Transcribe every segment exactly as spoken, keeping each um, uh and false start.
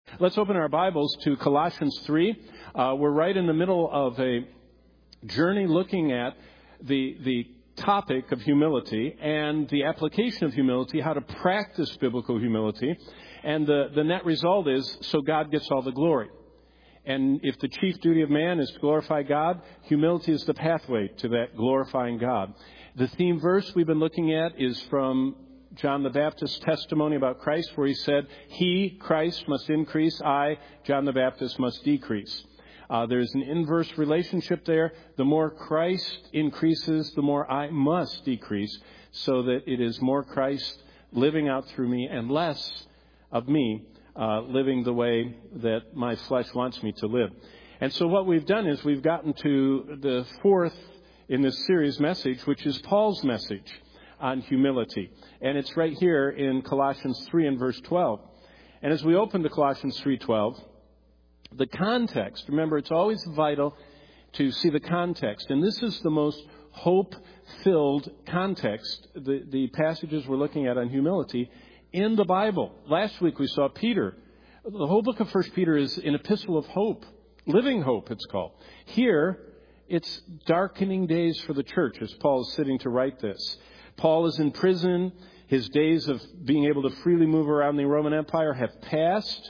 Let's open our Bibles to Colossians three. Uh, we're right in the middle of a journey looking at the the topic of humility and the application of humility, how to practice biblical humility. And the, the net result is, so God gets all the glory. And if the chief duty of man is to glorify God, humility is the pathway to that glorifying God. The theme verse we've been looking at is from John the Baptist's testimony about Christ, where he said, He, Christ, must increase, I, John the Baptist, must decrease. Uh, there's an inverse relationship there. The more Christ increases, the more I must decrease, so that it is more Christ living out through me and less of me uh, living the way that my flesh wants me to live. And so what we've done is we've gotten to the fourth in this series message, which is Paul's message on humility. And it's right here in Colossians three and verse twelve. And as we open to Colossians three twelve, the context, remember, it's always vital to see the context. And this is the most hope-filled context, the, the passages we're looking at on humility in the Bible. Last week we saw Peter. The whole book of First Peter is an epistle of hope, living hope it's called. Here, it's darkening days for the church as Paul is sitting to write this. Paul is in prison. His days of being able to freely move around the Roman Empire have passed.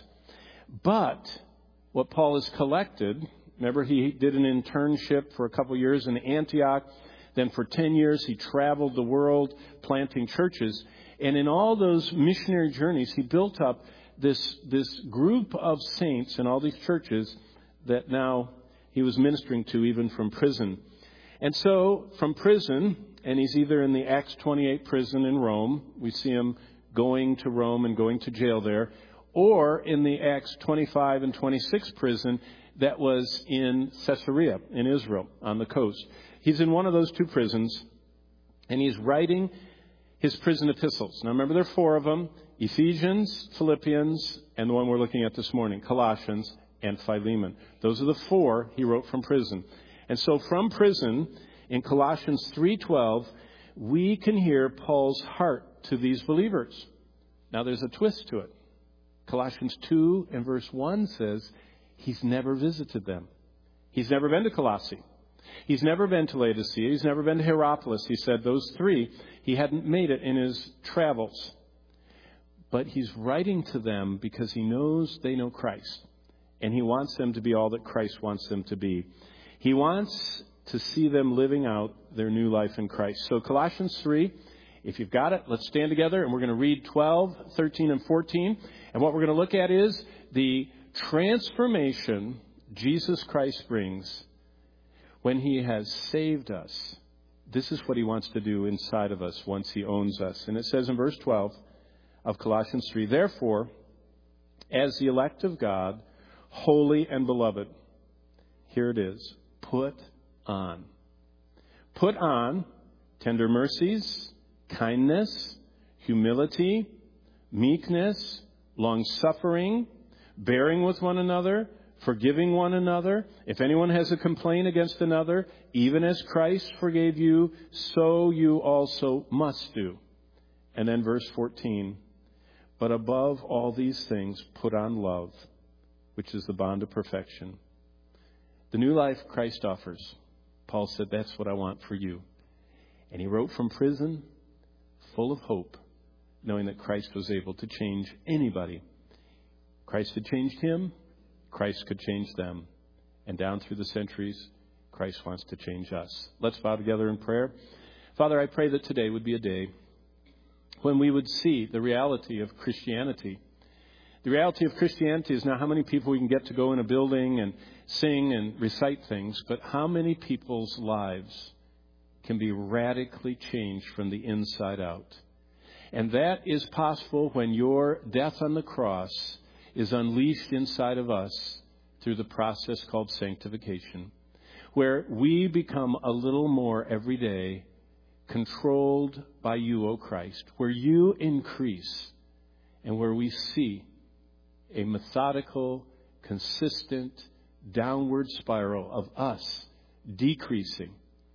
But what Paul has collected, remember he did an internship for a couple of years in Antioch. Then for ten years he traveled the world planting churches. And in all those missionary journeys, he built up this, this group of saints in all these churches that now he was ministering to even from prison. And so from prison, and he's either in the Acts twenty-eight prison in Rome, we see him going to Rome and going to jail there, or in the Acts twenty-five and twenty-six prison that was in Caesarea in Israel on the coast. He's in one of those two prisons, and he's writing his prison epistles. Now remember, there are four of them: Ephesians, Philippians, and the one we're looking at this morning, Colossians and Philemon. Those are the four he wrote from prison. And so from prison, in Colossians three twelve, we can hear Paul's heart to these believers. Now there's a twist to it. Colossians two and verse one says he's never visited them. He's never been to Colossae. He's never been to Laodicea. He's never been to Hierapolis. He said those three, he hadn't made it in his travels. But he's writing to them because he knows they know Christ. And he wants them to be all that Christ wants them to be. He wants to see them living out their new life in Christ. So Colossians three, if you've got it, let's stand together and we're going to read twelve, thirteen, and fourteen. And what we're going to look at is the transformation Jesus Christ brings when he has saved us. This is what he wants to do inside of us once he owns us. And it says in verse twelve of Colossians three, therefore, as the elect of God, holy and beloved, here it is, put on. Put on tender mercies, kindness, humility, meekness, long-suffering, bearing with one another, forgiving one another. If anyone has a complaint against another, even as Christ forgave you, so you also must do. And then verse fourteen, but above all these things, put on love, which is the bond of perfection. The new life Christ offers, Paul said, that's what I want for you. And he wrote from prison, full of hope, knowing that Christ was able to change anybody. Christ had changed him. Christ could change them. And down through the centuries, Christ wants to change us. Let's bow together in prayer. Father, I pray that today would be a day when we would see the reality of Christianity. The reality of Christianity is not how many people we can get to go in a building and sing and recite things, but how many people's lives can be radically changed from the inside out. And that is possible when your death on the cross is unleashed inside of us through the process called sanctification, where we become a little more every day controlled by you, O Christ, where you increase and where we see a methodical, consistent, downward spiral of us decreasing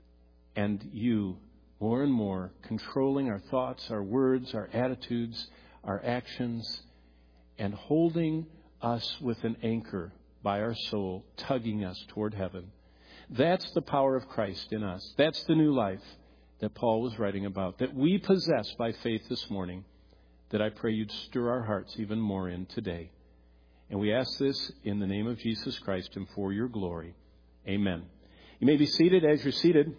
and you more and more controlling our thoughts, our words, our attitudes, our actions, and holding us with an anchor by our soul, tugging us toward heaven. That's the power of Christ in us. That's the new life that Paul was writing about, that we possess by faith this morning, that I pray you'd stir our hearts even more in today. And we ask this in the name of Jesus Christ and for your glory. Amen. You may be seated. As you're seated,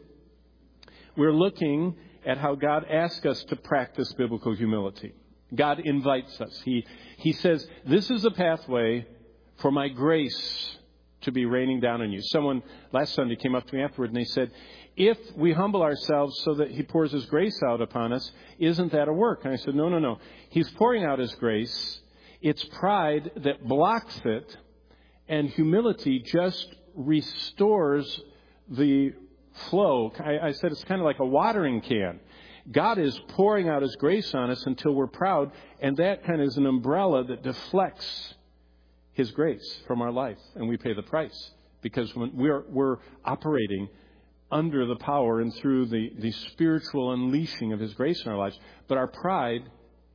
we're looking at how God asks us to practice biblical humility. God invites us. He, he says, this is a pathway for my grace to be raining down on you. Someone last Sunday came up to me afterward and they said, if we humble ourselves so that he pours his grace out upon us, isn't that a work? And I said, no, no, no. He's pouring out his grace. It's pride that blocks it, and humility just restores the flow. I, I said it's kind of like a watering can. God is pouring out his grace on us until we're proud, and that kind of is an umbrella that deflects his grace from our life, and we pay the price because when we're we're operating under the power and through the, the spiritual unleashing of his grace in our lives, but our pride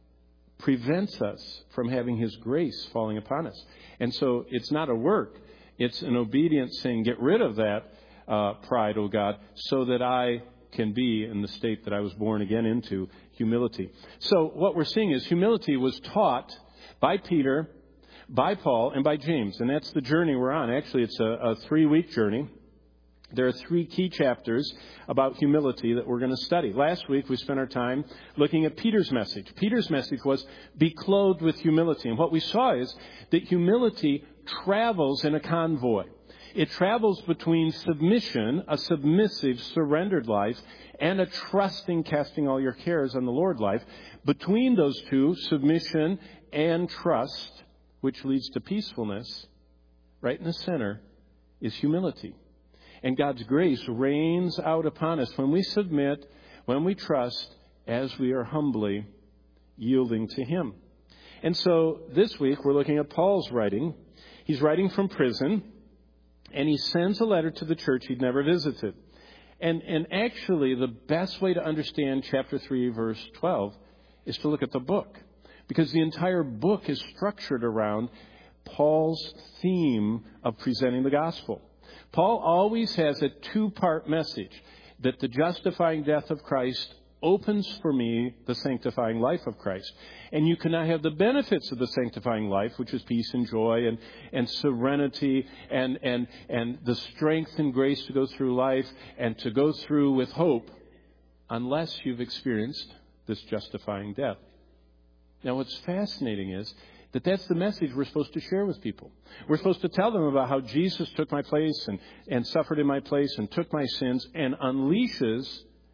prevents us from having his grace falling upon us. And so it's not a work, it's an obedience saying, get rid of that uh, pride, O God, so that I can be in the state that I was born again into, humility. So what we're seeing is humility was taught by Peter, by Paul, and by James. And that's the journey we're on. Actually, it's a, a three-week journey. There are three key chapters about humility that we're going to study. Last week, we spent our time looking at Peter's message. Peter's message was, be clothed with humility. And what we saw is that humility travels in a convoy. It travels between submission, a submissive, surrendered life, and a trusting, casting all your cares on the Lord life. Between those two, submission and trust, which leads to peacefulness, right in the center, is humility. And God's grace rains out upon us when we submit, when we trust, as we are humbly yielding to him. And so this week we're looking at Paul's writing. He's writing from prison, and he sends a letter to the church he'd never visited. And, and actually the best way to understand chapter three, verse twelve, is to look at the book. Because the entire book is structured around Paul's theme of presenting the gospel. Paul always has a two-part message, that the justifying death of Christ opens for me the sanctifying life of Christ. And you cannot have the benefits of the sanctifying life, which is peace and joy and, and serenity and, and, and the strength and grace to go through life and to go through with hope, unless you've experienced this justifying death. Now, what's fascinating is that that's the message we're supposed to share with people. We're supposed to tell them about how Jesus took my place and, and suffered in my place and took my sins and unleashes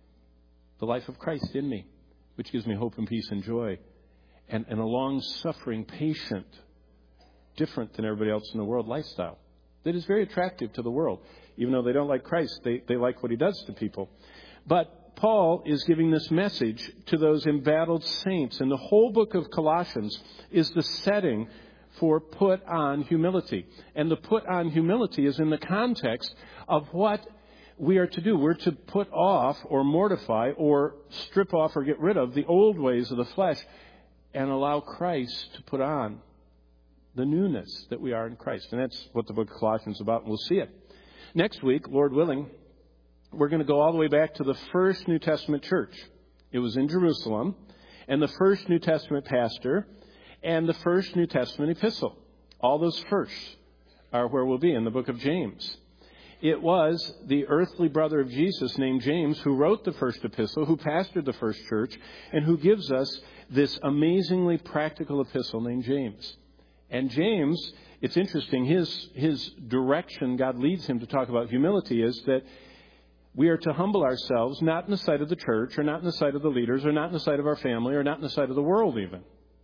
the life of Christ in me, which gives me hope and peace and joy. And, and a long-suffering, patient, different than everybody else in the world lifestyle that is very attractive to the world. Even though they don't like Christ, they, they like what he does to people. But Paul is giving this message to those embattled saints. And the whole book of Colossians is the setting for put on humility. And the put on humility is in the context of what we are to do. We're to put off or mortify or strip off or get rid of the old ways of the flesh and allow Christ to put on the newness that we are in Christ. And that's what the book of Colossians is about, and we'll see it. Next week, Lord willing, we're going to go all the way back to the first New Testament church. It was in Jerusalem, and the first New Testament pastor, and the first New Testament epistle. All those firsts are where we'll be in the book of James. It was the earthly brother of Jesus named James who wrote the first epistle, who pastored the first church, and who gives us this amazingly practical epistle named James. And James, it's interesting, his, his direction, God leads him to talk about humility, is that we are to humble ourselves, not in the sight of the church, or not in the sight of the leaders, or not in the sight of our family, or not in the sight of the world even.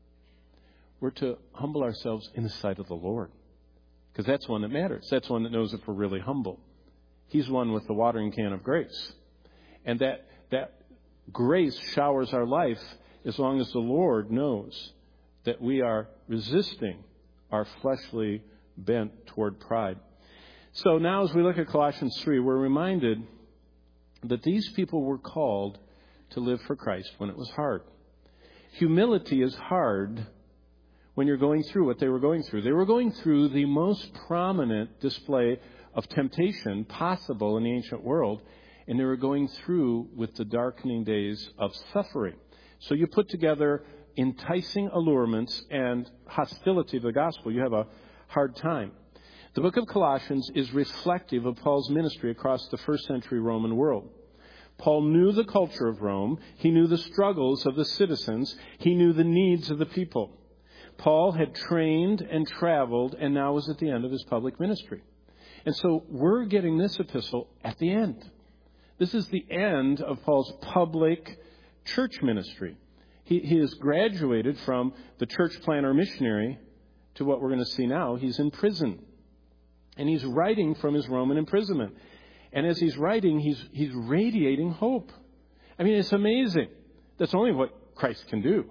We're to humble ourselves in the sight of the Lord. Because that's one that matters. That's one that knows if we're really humble. He's one with the watering can of grace. And that, that grace showers our life as long as the Lord knows that we are resisting our fleshly bent toward pride. So now as we look at Colossians three, we're reminded that these people were called to live for Christ when it was hard. Humility is hard when you're going through what they were going through. They were going through the most prominent display of temptation possible in the ancient world, and they were going through with the darkening days of suffering. So you put together enticing allurements and hostility to the gospel, you have a hard time. The book of Colossians is reflective of Paul's ministry across the first century Roman world. Paul knew the culture of Rome. He knew the struggles of the citizens. He knew the needs of the people. Paul had trained and traveled and now was at the end of his public ministry. And so we're getting this epistle at the end. This is the end of Paul's public church ministry. He, he has graduated from the church planner missionary to what we're going to see now. He's in prison. And he's writing from his Roman imprisonment. And as he's writing, he's he's radiating hope. I mean, it's amazing. That's only what Christ can do.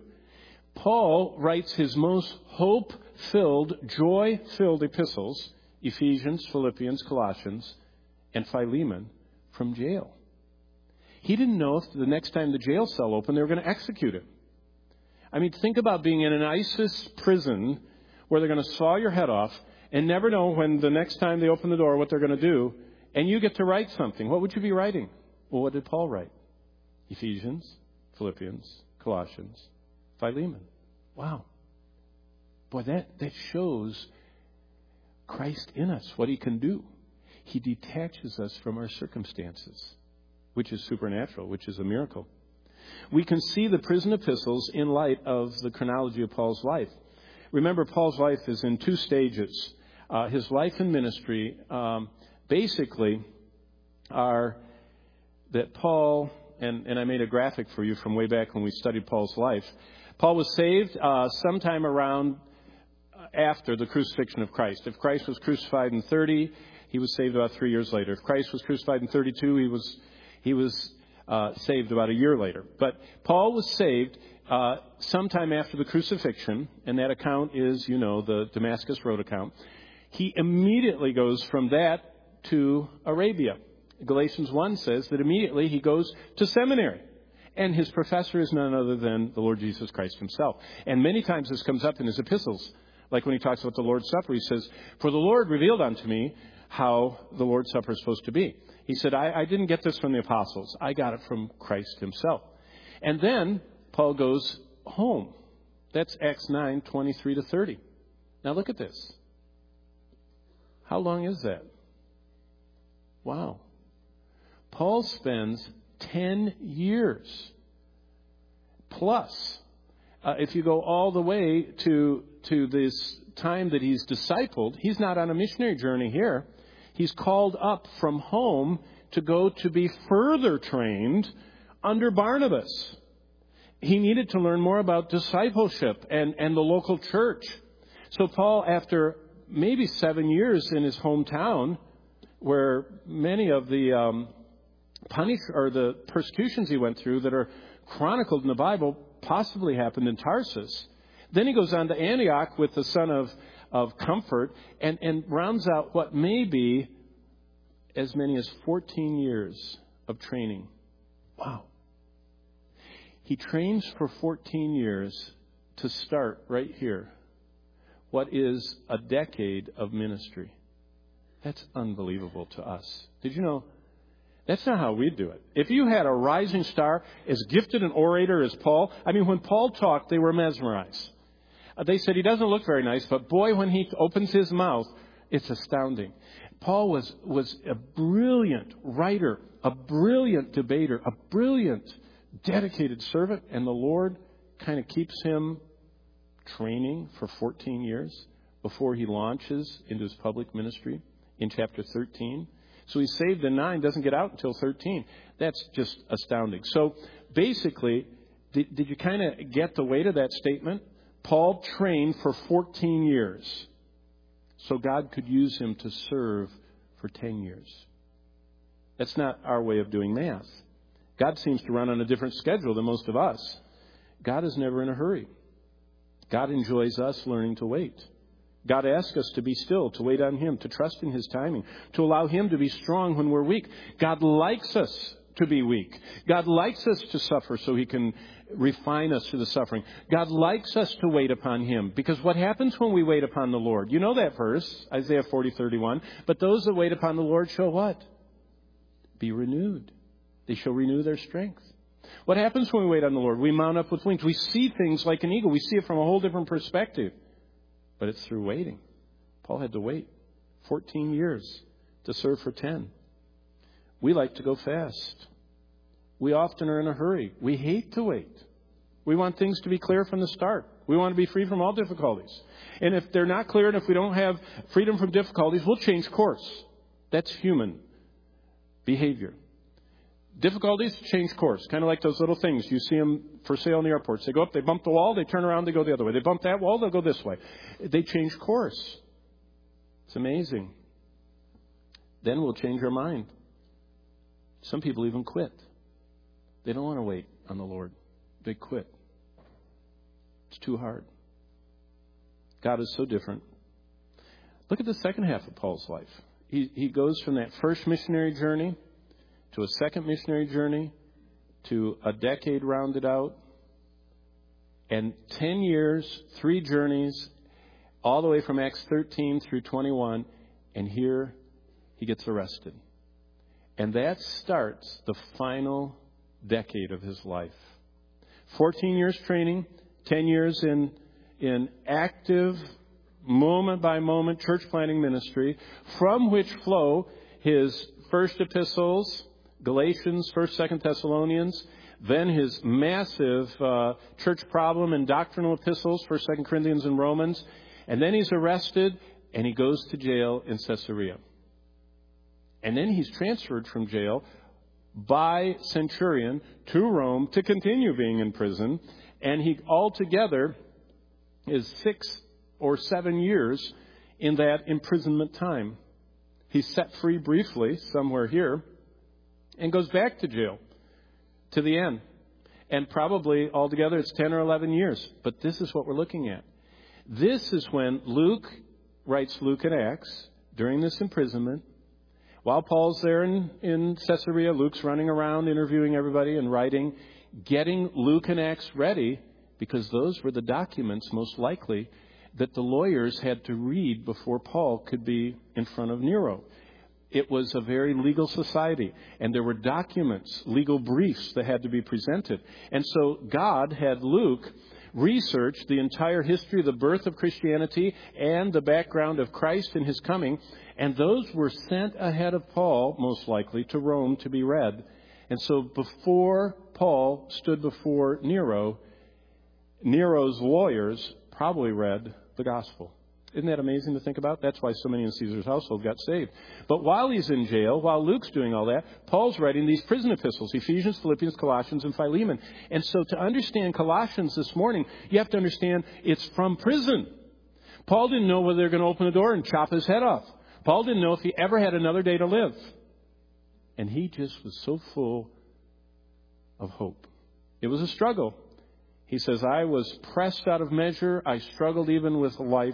Paul writes his most hope-filled, joy-filled epistles, Ephesians, Philippians, Colossians, and Philemon, from jail. He didn't know if the next time the jail cell opened, they were going to execute him. I mean, think about being in an ISIS prison where they're going to saw your head off and never know when the next time they open the door what they're going to do, and you get to write something. What would you be writing? Well, what did Paul write? Ephesians, Philippians, Colossians, Philemon. Wow. Boy, that, that shows Christ in us, what he can do. He detaches us from our circumstances, which is supernatural, which is a miracle. We can see the prison epistles in light of the chronology of Paul's life. Remember, Paul's life is in two stages. Uh, his life and ministry um, basically are that Paul, and, and I made a graphic for you from way back when we studied Paul's life. Paul was saved uh, sometime around after the crucifixion of Christ. If Christ was crucified in thirty, he was saved about three years later. If Christ was crucified in thirty-two, he was he was uh, saved about a year later. But Paul was saved uh, sometime after the crucifixion, and that account is, you know, the Damascus Road account. He immediately goes from that to Arabia. Galatians one says that immediately he goes to seminary. And his professor is none other than the Lord Jesus Christ himself. And many times this comes up in his epistles. Like when he talks about the Lord's Supper, he says, "For the Lord revealed unto me how the Lord's Supper is supposed to be." He said, I, I didn't get this from the apostles. I got it from Christ himself. And then Paul goes home. That's Acts nine, twenty-three to thirty. Now look at this. How long is that? Wow. Paul spends ten years plus. Uh, if you go all the way to to this time that he's discipled, he's not on a missionary journey here. He's called up from home to go to be further trained under Barnabas. He needed to learn more about discipleship and, and the local church. So Paul, after maybe seven years in his hometown, where many of the um, punish or the persecutions he went through that are chronicled in the Bible possibly happened in Tarsus. Then he goes on to Antioch with the son of, of Comfort and, and rounds out what may be as many as fourteen years of training. Wow. He trains for fourteen years to start right here what is a decade of ministry. That's unbelievable to us. Did you know? That's not how we do it. If you had a rising star, as gifted an orator as Paul, I mean, when Paul talked, they were mesmerized. Uh, they said he doesn't look very nice, but boy, when he opens his mouth, it's astounding. Paul was, was a brilliant writer, a brilliant debater, a brilliant, dedicated servant, and the Lord kind of keeps him training for fourteen years before he launches into his public ministry in chapter thirteen. So he's saved in nine, doesn't get out until thirteen. That's just astounding. So basically, did, did you kind of get the weight of that statement? Paul trained for fourteen years so God could use him to serve for ten years. That's not our way of doing math. God seems to run on a different schedule than most of us. God is never in a hurry. God enjoys us learning to wait. God asks us to be still, to wait on him, to trust in his timing, to allow him to be strong when we're weak. God likes us to be weak. God likes us to suffer so He can refine us through the suffering. God likes us to wait upon Him, because what happens when we wait upon the Lord? You know that verse, Isaiah forty thirty-one. But those that wait upon the Lord shall what? Be renewed. They shall renew their strength. What happens when we wait on the Lord? We mount up with wings. We see things like an eagle. We see it from a whole different perspective. But it's through waiting. Paul had to wait fourteen years to serve for ten. We like to go fast. We often are in a hurry. We hate to wait. We want things to be clear from the start. We want to be free from all difficulties. And if they're not clear and if we don't have freedom from difficulties, we'll change course. That's human behavior. Difficulties, change course. Kind of like those little things. You see them for sale in the airports. They go up, they bump the wall, they turn around, they go the other way. They bump that wall, they'll go this way. They change course. It's amazing. Then we'll change our mind. Some people even quit. They don't want to wait on the Lord. They quit. It's too hard. God is so different. Look at the second half of Paul's life. He, he goes from that first missionary journey to a second missionary journey to a decade rounded out, and ten years, three journeys, all the way from Acts thirteen through twenty-one, and here he gets arrested. And that starts the final decade of his life. fourteen years training, ten years in, in active, moment-by-moment church planting ministry, from which flow his first epistles, Galatians, first, second Thessalonians, then his massive uh, church problem and doctrinal epistles, first, second Corinthians, and Romans. And then he's arrested, and he goes to jail in Caesarea. And then he's transferred from jail by centurion to Rome to continue being in prison. And he altogether is six or seven years in that imprisonment time. He's set free briefly somewhere here and goes back to jail to the end. And probably altogether it's ten or eleven years. But this is what we're looking at. This is when Luke writes Luke and Acts during this imprisonment. While Paul's there in, in Caesarea, Luke's running around interviewing everybody and writing, getting Luke and Acts ready, because those were the documents most likely that the lawyers had to read before Paul could be in front of Nero. It was a very legal society, and there were documents, legal briefs that had to be presented. And so God had Luke research the entire history of the birth of Christianity and the background of Christ and his coming, and those were sent ahead of Paul, most likely, to Rome to be read. And so before Paul stood before Nero, Nero's lawyers probably read the gospel. Isn't that amazing to think about? That's why so many in Caesar's household got saved. But while he's in jail, while Luke's doing all that, Paul's writing these prison epistles, Ephesians, Philippians, Colossians, and Philemon. And so to understand Colossians this morning, you have to understand it's from prison. Paul didn't know whether they were going to open the door and chop his head off. Paul didn't know if he ever had another day to live. And he just was so full of hope. It was a struggle. He says, I was pressed out of measure. I struggled even with life.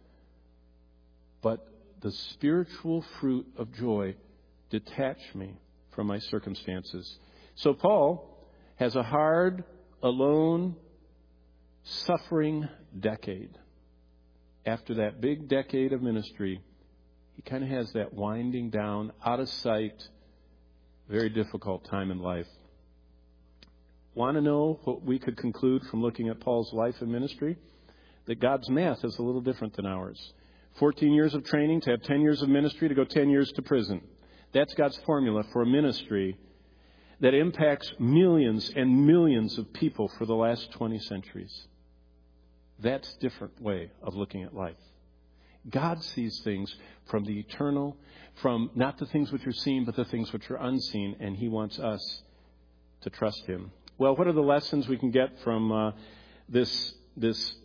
But the spiritual fruit of joy detached me from my circumstances. So Paul has a hard, alone, suffering decade. After that big decade of ministry, he kind of has that winding down, out of sight, very difficult time in life. Want to know what we could conclude from looking at Paul's life and ministry? That God's math is a little different than ours. fourteen years of training to have ten years of ministry to go ten years to prison. That's God's formula for a ministry that impacts millions and millions of people for the last twenty centuries. That's a different way of looking at life. God sees things from the eternal, from not the things which are seen, but the things which are unseen, and he wants us to trust him. Well, what are the lessons we can get from uh, this this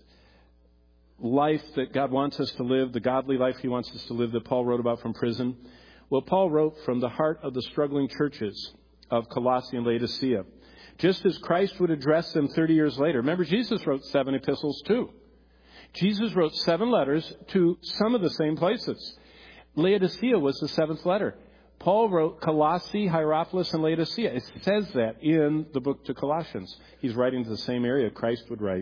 life that God wants us to live, the godly life he wants us to live that Paul wrote about from prison? Well, Paul wrote from the heart of the struggling churches of Colossae and Laodicea. Just as Christ would address them thirty years later. Remember, Jesus wrote seven epistles too. Jesus wrote seven letters to some of the same places. Laodicea was the seventh letter. Paul wrote Colossae, Hierapolis, and Laodicea. It says that in the book to Colossians. He's writing to the same area Christ would write.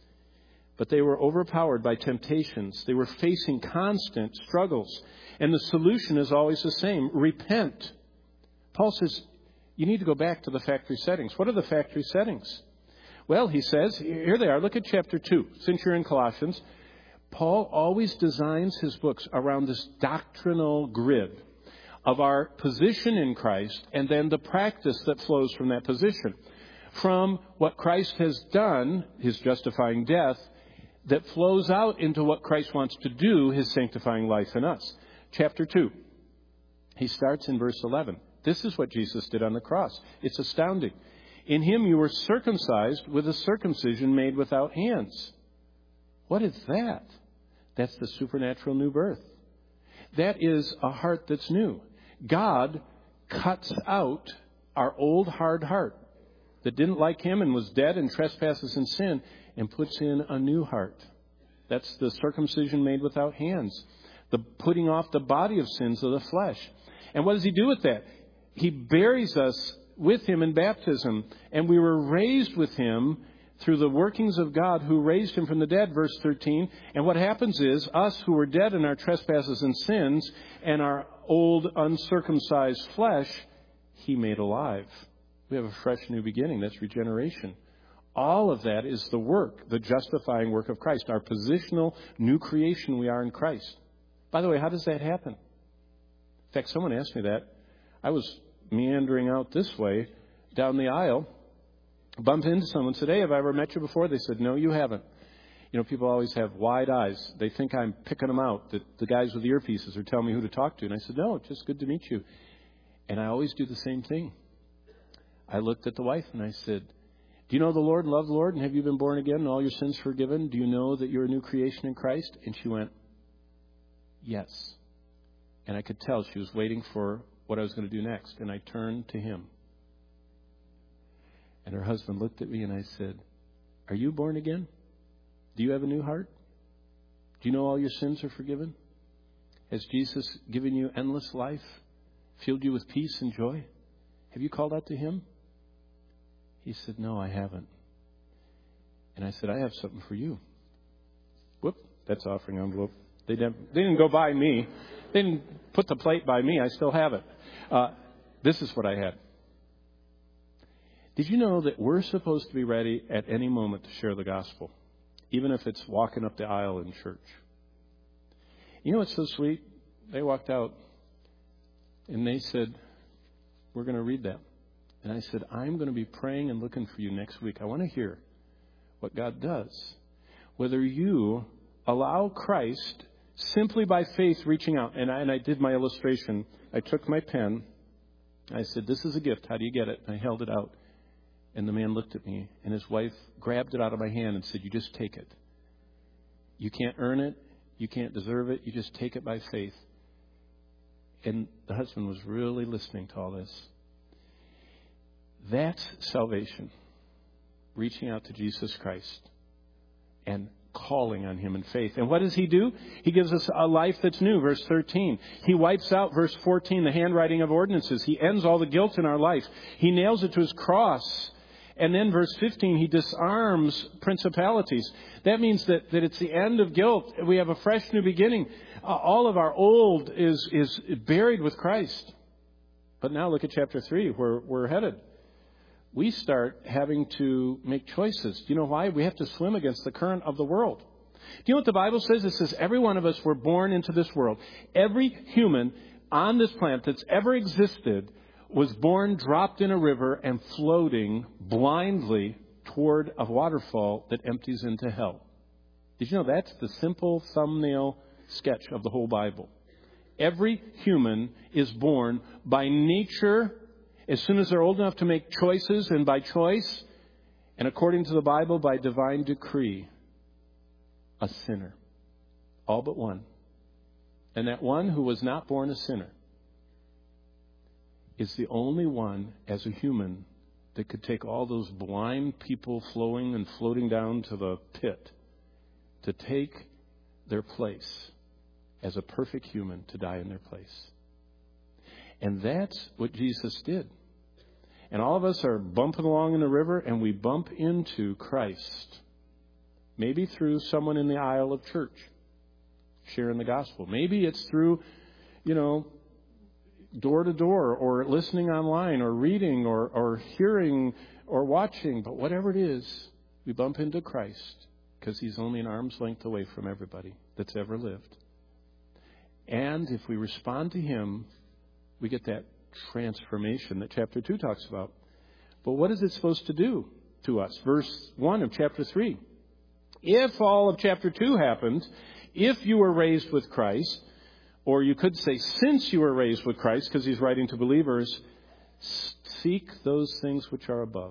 But they were overpowered by temptations. They were facing constant struggles. And the solution is always the same. Repent. Paul says, you need to go back to the factory settings. What are the factory settings? Well, he says, here they are. Look at chapter two. Since you're in Colossians, Paul always designs his books around this doctrinal grid of our position in Christ and then the practice that flows from that position. From what Christ has done, his justifying death, that flows out into what Christ wants to do, his sanctifying life in us. Chapter two. He starts in verse eleven. This is what Jesus did on the cross. It's astounding. In him you were circumcised with a circumcision made without hands. What is that? That's the supernatural new birth. That is a heart that's new. God cuts out our old hard heart that didn't like him and was dead in trespasses and sin and puts in a new heart. That's the circumcision made without hands. The putting off the body of sins of the flesh. And what does he do with that? He buries us with him in baptism. And we were raised with him through the workings of God who raised him from the dead, verse thirteen. And what happens is, us who were dead in our trespasses and sins and our old uncircumcised flesh, he made alive. We have a fresh new beginning. That's regeneration. All of that is the work, the justifying work of Christ, our positional new creation we are in Christ. By the way, how does that happen? In fact, someone asked me that. I was meandering out this way down the aisle, bumped into someone, said, hey, have I ever met you before? They said, no, you haven't. You know, people always have wide eyes. They think I'm picking them out, that the guys with the earpieces are telling me who to talk to. And I said, no, it's just good to meet you. And I always do the same thing. I looked at the wife and I said, do you know the Lord, love the Lord, and have you been born again and all your sins forgiven? Do you know that you're a new creation in Christ? And she went, yes. And I could tell she was waiting for what I was going to do next. And I turned to him. And her husband looked at me and I said, are you born again? Do you have a new heart? Do you know all your sins are forgiven? Has Jesus given you endless life? Filled you with peace and joy? Have you called out to him? He said, no, I haven't. And I said, I have something for you. Whoop, that's offering envelope. They didn't, they didn't go by me. They didn't put the plate by me. I still have it. Uh, this is what I had. Did you know that we're supposed to be ready at any moment to share the gospel, even if it's walking up the aisle in church? You know what's so sweet? They walked out and they said, we're going to read that. And I said, I'm going to be praying and looking for you next week. I want to hear what God does. Whether you allow Christ simply by faith reaching out. And I, and I did my illustration. I took my pen. I said, this is a gift. How do you get it? And I held it out. And the man looked at me. And his wife grabbed it out of my hand and said, you just take it. You can't earn it. You can't deserve it. You just take it by faith. And the husband was really listening to all this. That's salvation. Reaching out to Jesus Christ and calling on him in faith. And what does he do? He gives us a life that's new. Verse thirteen. He wipes out, verse fourteen, the handwriting of ordinances. He ends all the guilt in our life. He nails it to his cross. And then verse fifteen, he disarms principalities. That means that, that it's the end of guilt. We have a fresh new beginning. Uh, all of our old is, is buried with Christ. But now look at chapter three, where we're headed. We start having to make choices. Do you know why? We have to swim against the current of the world. Do you know what the Bible says? It says every one of us were born into this world. Every human on this planet that's ever existed was born, dropped in a river, and floating blindly toward a waterfall that empties into hell. Did you know that's the simple thumbnail sketch of the whole Bible? Every human is born by nature, as soon as they're old enough to make choices, and by choice, and according to the Bible, by divine decree, a sinner. All but one. And that one who was not born a sinner is the only one as a human that could take all those blind people flowing and floating down to the pit to take their place as a perfect human to die in their place. And that's what Jesus did. And all of us are bumping along in the river, and we bump into Christ. Maybe through someone in the aisle of church sharing the gospel. Maybe it's through, you know, door to door, or listening online, or reading, or, or hearing, or watching. But whatever it is, we bump into Christ because he's only an arm's length away from everybody that's ever lived. And if we respond to him, we get that transformation that chapter two talks about. But what is it supposed to do to us? Verse one of chapter three. If all of chapter two happened, if you were raised with Christ, or you could say since you were raised with Christ, because he's writing to believers, seek those things which are above.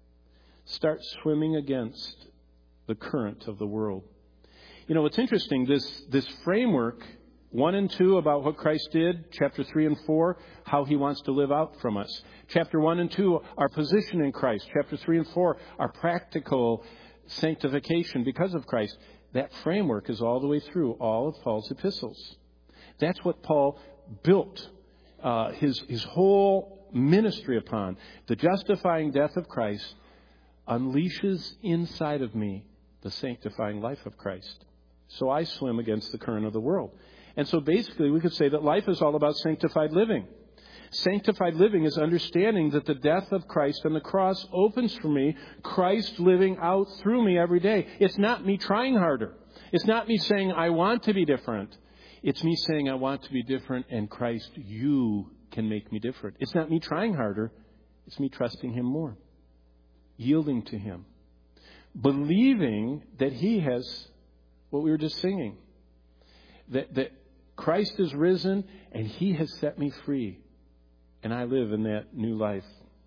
Start swimming against the current of the world. You know, it's interesting, this, this framework, one and two about what Christ did, chapter three and four, how he wants to live out from us. Chapter one and two, our position in Christ. Chapter three and four, our practical sanctification because of Christ. That framework is all the way through all of Paul's epistles. That's what Paul built uh, his, his whole ministry upon. The justifying death of Christ unleashes inside of me the sanctifying life of Christ. So I swim against the current of the world. And so basically we could say that life is all about sanctified living. Sanctified living is understanding that the death of Christ on the cross opens for me Christ living out through me every day. It's not me trying harder. It's not me saying I want to be different. It's me saying I want to be different, and Christ, you can make me different. It's not me trying harder. It's me trusting him more. Yielding to him. Believing that he has, what we were just singing, that, that Christ is risen and he has set me free. And I live in that new life.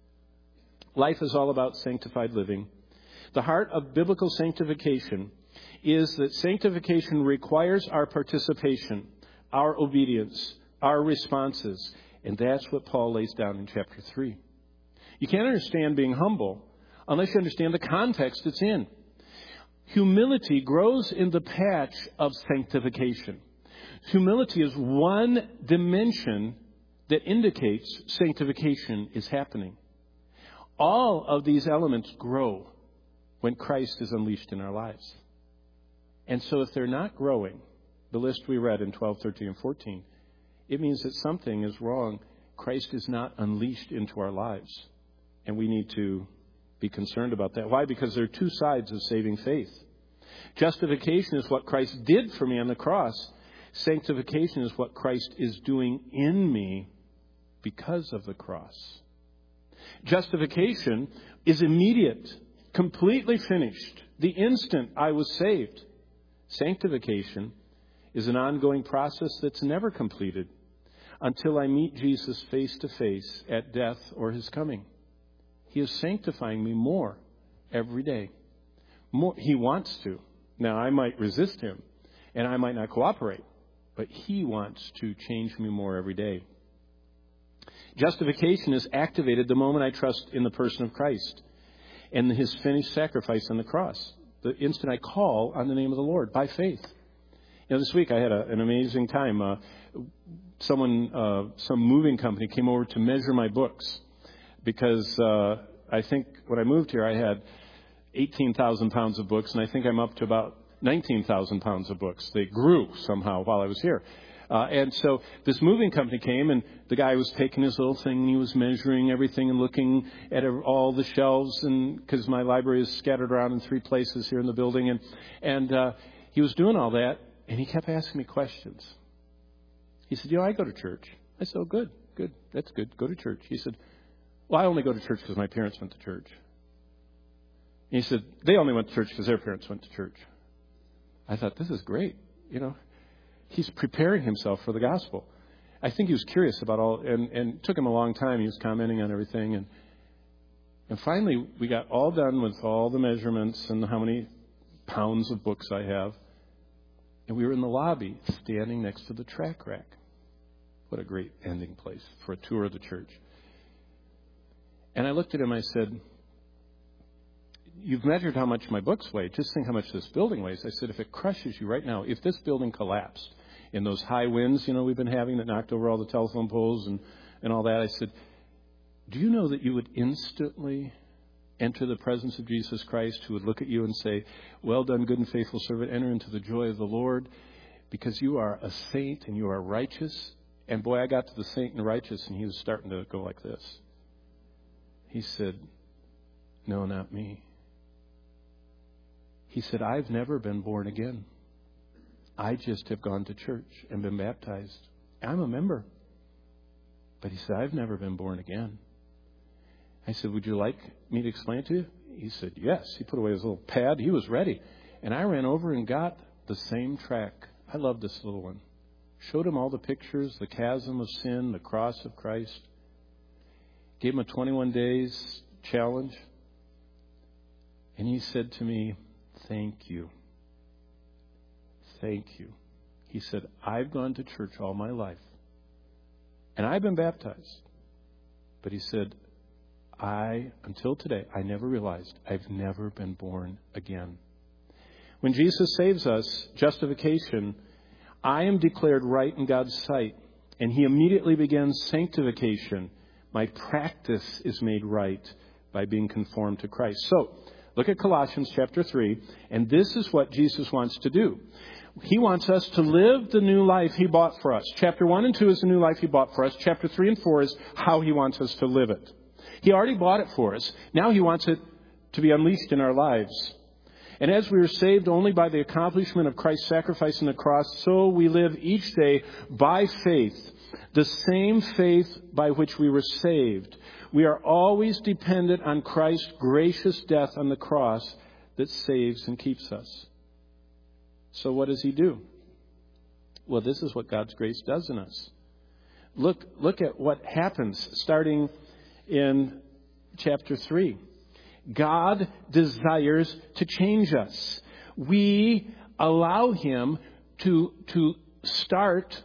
Life is all about sanctified living. The heart of biblical sanctification is that sanctification requires our participation, our obedience, our responses. And that's what Paul lays down in chapter three. You can't understand being humble unless you understand the context it's in. Humility grows in the patch of sanctification. Humility is one dimension that indicates sanctification is happening. All of these elements grow when Christ is unleashed in our lives. And so if they're not growing, the list we read in twelve, thirteen, and fourteen, it means that something is wrong. Christ is not unleashed into our lives. And we need to be concerned about that. Why? Because there are two sides of saving faith. Justification is what Christ did for me on the cross. Sanctification is what Christ is doing in me because of the cross. Justification is immediate, completely finished, the instant I was saved. Sanctification is an ongoing process that's never completed until I meet Jesus face to face at death or his coming. He is sanctifying me more every day. More, he wants to. Now, I might resist him and I might not cooperate, but he wants to change me more every day. Justification is activated the moment I trust in the person of Christ and his finished sacrifice on the cross. The instant I call on the name of the Lord by faith. You know, this week I had a, an amazing time. Uh, someone, uh, some moving company came over to measure my books because uh, I think when I moved here I had eighteen thousand pounds of books, and I think I'm up to about nineteen thousand pounds of books. They grew somehow while I was here. Uh, and so this moving company came, and the guy was taking his little thing, and he was measuring everything and looking at all the shelves, and because my library is scattered around in three places here in the building, and and uh, he was doing all that, and he kept asking me questions. He said, you know, I go to church. I said, oh, good, good, that's good, go to church. He said, well, I only go to church because my parents went to church. And he said, they only went to church because their parents went to church. I thought, this is great, you know. He's preparing himself for the gospel. I think he was curious about all, and, and it took him a long time. He was commenting on everything. And and finally, we got all done with all the measurements and how many pounds of books I have. And we were in the lobby, standing next to the track rack. What a great ending place for a tour of the church. And I looked at him, I said, you've measured how much my books weigh. Just think how much this building weighs. I said, if it crushes you right now, if this building collapsed in those high winds, you know, we've been having that knocked over all the telephone poles and, and all that. I said, do you know that you would instantly enter the presence of Jesus Christ, who would look at you and say, well done, good and faithful servant, enter into the joy of the Lord, because you are a saint and you are righteous. And boy, I got to the saint and righteous, and he was starting to go like this. He said, no, not me. He said, I've never been born again. I just have gone to church and been baptized. I'm a member. But he said, I've never been born again. I said, would you like me to explain it to you? He said, yes. He put away his little pad. He was ready. And I ran over and got the same tract. I love this little one. Showed him all the pictures, the chasm of sin, the cross of Christ. Gave him a twenty-one days challenge. And he said to me, thank you. Thank you. He said, I've gone to church all my life. And I've been baptized. But he said, I, until today, I never realized I've never been born again. When Jesus saves us, justification, I am declared right in God's sight. And he immediately begins sanctification. My practice is made right by being conformed to Christ. So, look at Colossians chapter three, and this is what Jesus wants to do. He wants us to live the new life he bought for us. Chapter one and two is the new life he bought for us. Chapter three and four is how he wants us to live it. He already bought it for us. Now he wants it to be unleashed in our lives. And as we are saved only by the accomplishment of Christ's sacrifice on the cross, so we live each day by faith, the same faith by which we were saved. We are always dependent on Christ's gracious death on the cross that saves and keeps us. So what does he do? Well, this is what God's grace does in us. Look, look at what happens starting in chapter three. God desires to change us. We allow him to, to start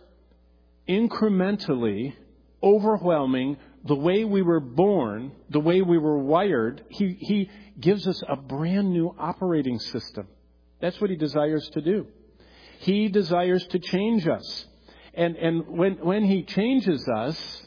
incrementally overwhelming the way we were born, the way we were wired. He, he gives us a brand new operating system. That's what he desires to do. He desires to change us. And, and when, when he changes us,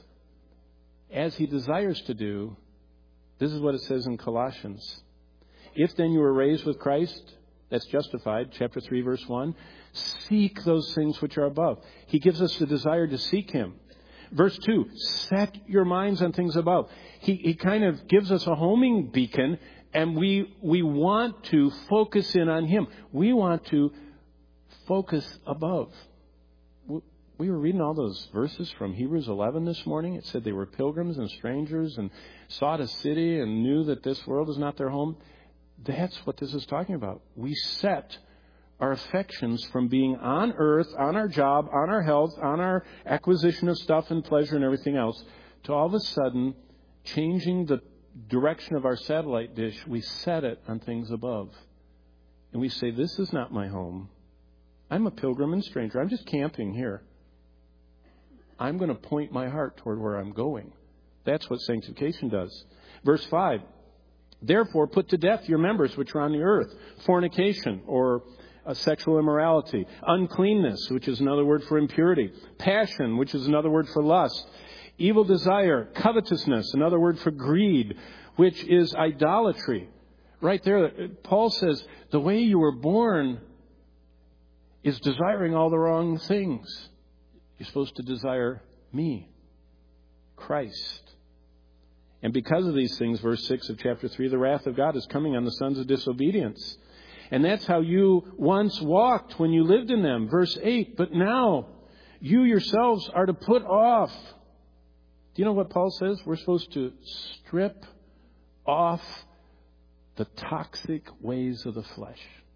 as he desires to do, this is what it says in Colossians. If then you were raised with Christ, that's justified, chapter three, verse one, seek those things which are above. He gives us the desire to seek him. Verse two, set your minds on things above. He, he kind of gives us a homing beacon, and we, we want to focus in on him. We want to focus above. We were reading all those verses from Hebrews eleven this morning. It said they were pilgrims and strangers and sought a city and knew that this world is not their home. That's what this is talking about. We set our affections from being on earth, on our job, on our health, on our acquisition of stuff and pleasure and everything else, to all of a sudden changing the direction of our satellite dish. We set it on things above. And we say, this is not my home. I'm a pilgrim and stranger. I'm just camping here. I'm going to point my heart toward where I'm going. That's what sanctification does. Verse five, therefore put to death your members which are on the earth, fornication or uh, sexual immorality, uncleanness, which is another word for impurity, passion, which is another word for lust, evil desire, covetousness, another word for greed, which is idolatry. Right there, Paul says, the way you were born is desiring all the wrong things. You're supposed to desire me, Christ. And because of these things, verse six of chapter three, the wrath of God is coming on the sons of disobedience. And that's how you once walked when you lived in them. Verse eight, but now you yourselves are to put off. Do you know what Paul says? We're supposed to strip off the toxic ways of the flesh.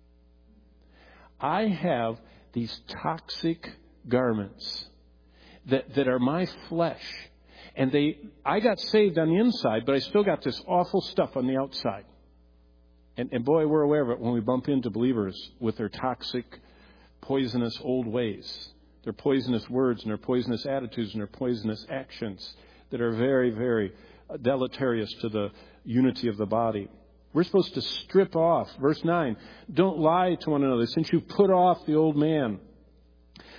I have these toxic garments that, that are my flesh. And they, I got saved on the inside, but I still got this awful stuff on the outside. And, and boy, we're aware of it when we bump into believers with their toxic, poisonous old ways. Their poisonous words and their poisonous attitudes and their poisonous actions that are very, very deleterious to the unity of the body. We're supposed to strip off. Verse nine, don't lie to one another since you put off the old man.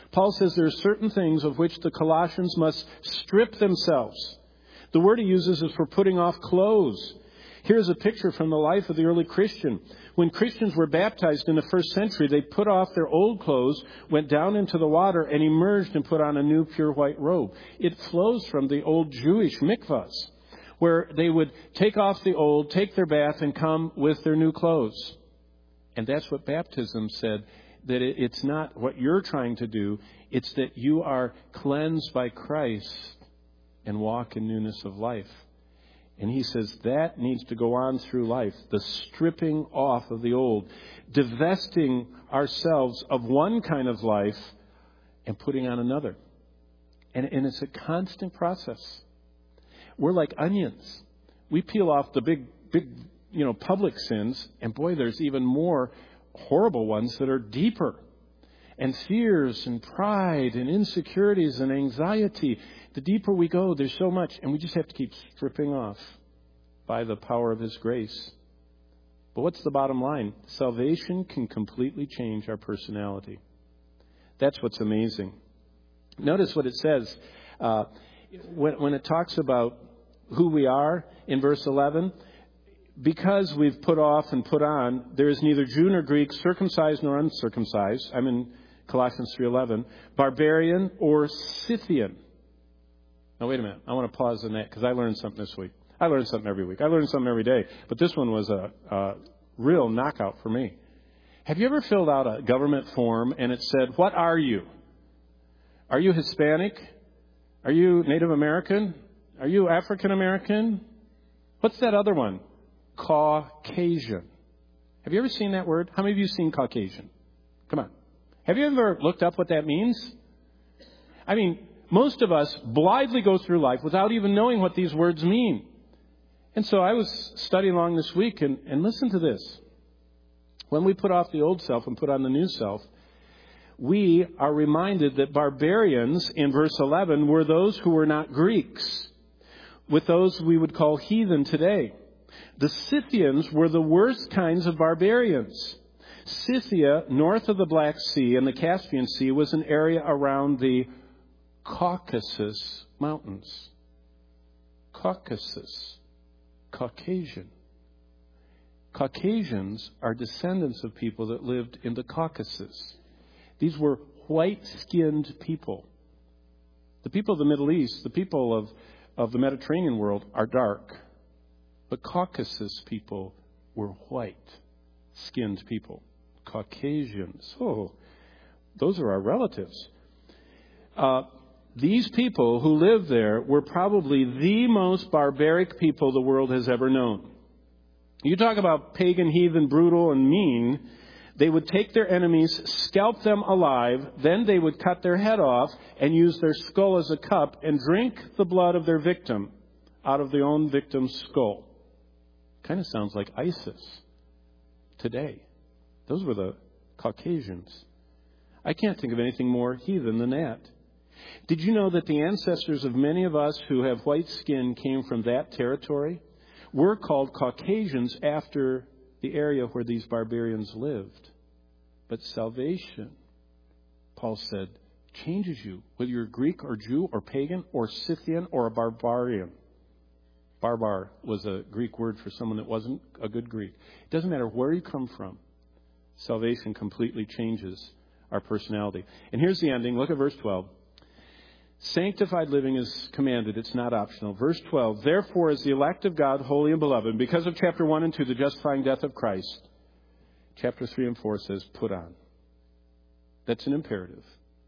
Paul says there are certain things of which the Colossians must strip themselves. The word he uses is for putting off clothes. Here's a picture from the life of the early Christian. When Christians were baptized in the first century, they put off their old clothes, went down into the water, and emerged and put on a new pure white robe. It flows from the old Jewish mikvahs, where they would take off the old, take their bath, and come with their new clothes. And that's what baptism said, that it's not what you're trying to do. It's that you are cleansed by Christ and walk in newness of life. And he says that needs to go on through life, the stripping off of the old, divesting ourselves of one kind of life and putting on another. And, and it's a constant process. We're like onions. We peel off the big, big, you know, public sins, and boy, there's even more horrible ones that are deeper. And fears and pride and insecurities and anxiety. The deeper we go, there's so much, and we just have to keep stripping off by the power of His grace. But what's the bottom line? Salvation can completely change our personality. That's what's amazing. Notice what it says uh, when, when it talks about who we are in verse eleven. Because we've put off and put on, there is neither Jew nor Greek, circumcised nor uncircumcised. I'm in Colossians three eleven. Barbarian or Scythian. Now, wait a minute. I want to pause on that because I learned something this week. I learn something every week. I learn something every day. But this one was a, a real knockout for me. Have you ever filled out a government form and it said, what are you? Are you Hispanic? Are you Native American? Are you African American? What's that other one? Caucasian. Have you ever seen that word? How many of you have seen Caucasian? Come on. Have you ever looked up what that means? I mean, most of us blithely go through life without even knowing what these words mean. And so I was studying along this week, and, and listen to this. When we put off the old self and put on the new self, we are reminded that barbarians in verse eleven were those who were not Greeks, with those we would call heathen today. The Scythians were the worst kinds of barbarians. Scythia, north of the Black Sea and the Caspian Sea, was an area around the Caucasus Mountains. Caucasus. Caucasian. Caucasians are descendants of people that lived in the Caucasus. These were white-skinned people. The people of the Middle East, the people of, of the Mediterranean world, are dark. But Caucasus people were white-skinned people. Caucasians. Oh, those are our relatives. Uh, these people who lived there were probably the most barbaric people the world has ever known. You talk about pagan, heathen, brutal, and mean. They would take their enemies, scalp them alive, then they would cut their head off and use their skull as a cup and drink the blood of their victim out of their own victim's skull. Kind of sounds like ISIS today. Those were the Caucasians. I can't think of anything more heathen than that. Did you know that the ancestors of many of us who have white skin came from that territory? We're called Caucasians after the area where these barbarians lived. But salvation, Paul said, changes you, whether you're Greek or Jew or pagan or Scythian or a barbarian. Barbar was a Greek word for someone that wasn't a good Greek. It doesn't matter where you come from. Salvation completely changes our personality. And here's the ending. Look at verse twelve. Sanctified living is commanded. It's not optional. Verse twelve. Therefore, as the elect of God, holy and beloved, because of chapter one and two, the justifying death of Christ, chapter three and four says, put on. That's an imperative.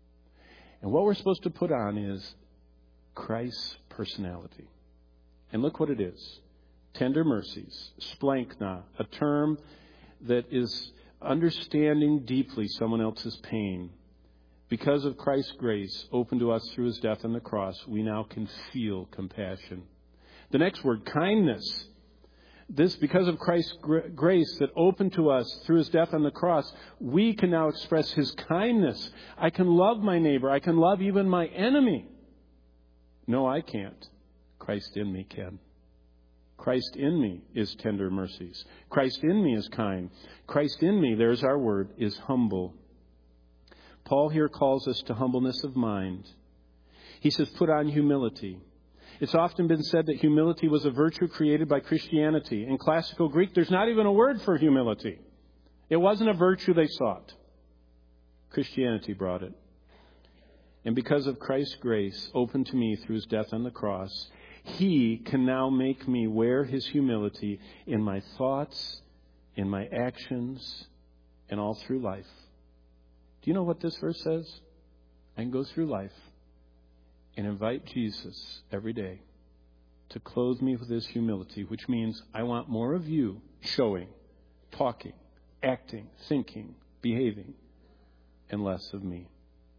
And what we're supposed to put on is Christ's personality. And look what it is. Tender mercies. Splankna, a term that is understanding deeply someone else's pain. Because of Christ's grace open to us through His death on the cross, we now can feel compassion. The next word, kindness. This, because of Christ's gra- grace that opened to us through His death on the cross, we can now express His kindness. I can love my neighbor. I can love even my enemy. No, I can't. Christ in me can. Christ in me is tender mercies. Christ in me is kind. Christ in me, there's our word, is humble. Paul here calls us to humbleness of mind. He says, put on humility. It's often been said that humility was a virtue created by Christianity. In classical Greek, there's not even a word for humility. It wasn't a virtue they sought. Christianity brought it. And because of Christ's grace open to me through his death on the cross, he can now make me wear his humility in my thoughts, in my actions, and all through life. Do you know what this verse says? I can go through life and invite Jesus every day to clothe me with his humility, which means I want more of you showing, talking, acting, thinking, behaving, and less of me.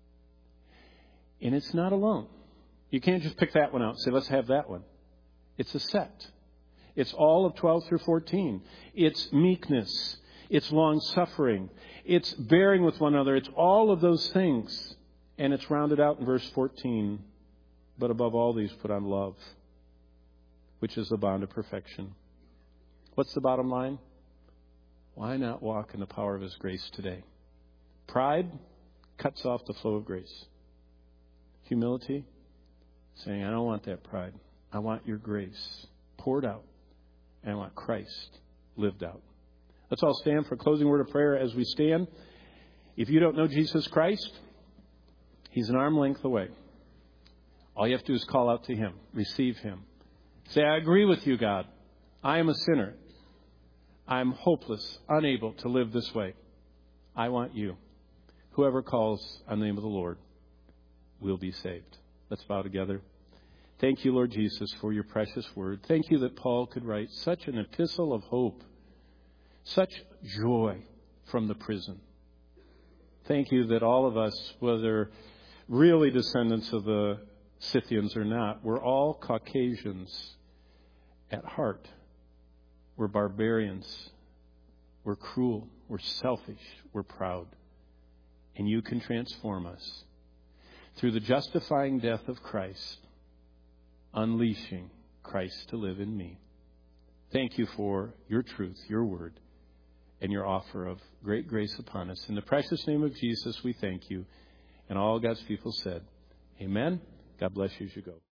And it's not alone. You can't just pick that one out and say, let's have that one. It's a set. It's all of twelve through fourteen. It's meekness. It's long-suffering. It's bearing with one another. It's all of those things. And it's rounded out in verse fourteen. But above all these, put on love, which is the bond of perfection. What's the bottom line? Why not walk in the power of his grace today? Pride cuts off the flow of grace. Humility, saying, I don't want that pride. I want your grace poured out. And I want Christ lived out. Let's all stand for a closing word of prayer. As we stand, if you don't know Jesus Christ, he's an arm length away. All you have to do is call out to him, receive him. Say, I agree with you, God. I am a sinner. I'm hopeless, unable to live this way. I want you. Whoever calls on the name of the Lord will be saved. Let's bow together. Thank you, Lord Jesus, for your precious word. Thank you that Paul could write such an epistle of hope, such joy from the prison. Thank you that all of us, whether really descendants of the Scythians or not, we're all Caucasians at heart. We're barbarians. We're cruel. We're selfish. We're proud. And you can transform us through the justifying death of Christ, unleashing Christ to live in me. Thank you for your truth, your word, and your offer of great grace upon us. In the precious name of Jesus, we thank you. And all God's people said, amen. God bless you as you go.